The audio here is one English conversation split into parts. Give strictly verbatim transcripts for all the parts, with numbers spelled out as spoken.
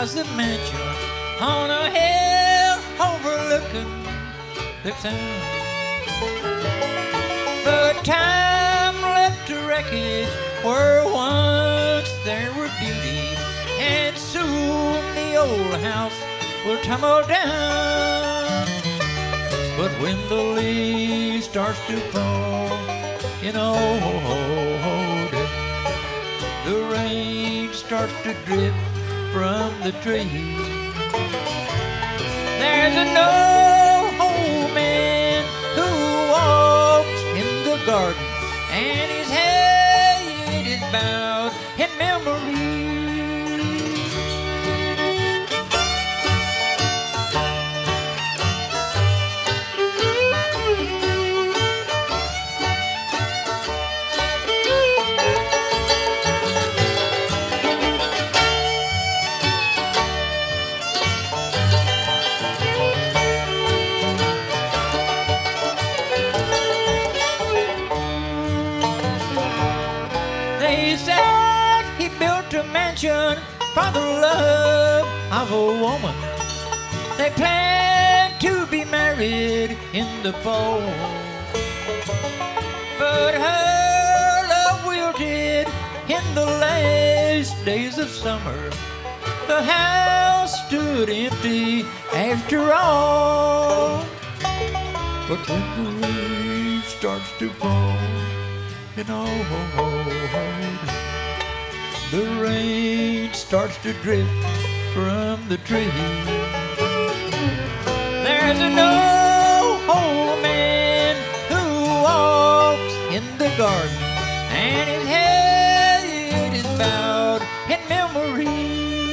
was a mansion on a hill overlooking the town. But time left a wreckage where once there were beauties, and soon the old house will tumble down. But when the leaves starts to fall, you know, the rain starts to drip from the trees. There's an old man who walks in the garden, and his head is bowed in memory. They said he built a mansion for the love of a woman. They planned to be married in the fall, but her love wilted in the last days of summer. The house stood empty after all. But when the leaves starts to fall, you know, the rain starts to drip from the trees. There's an old man who walks in the garden, and his head is bowed in memory.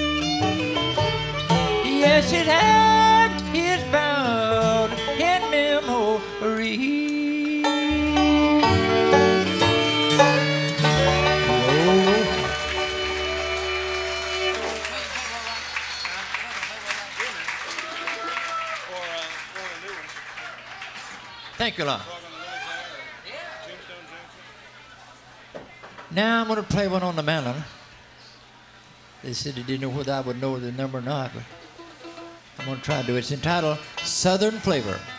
Yes, his head is bowed in memory. Thank you, Lord. Now I'm going to play one on the melon. They said they didn't know whether I would know the number or not, but I'm going to try to do it. It's entitled Southern Flavor.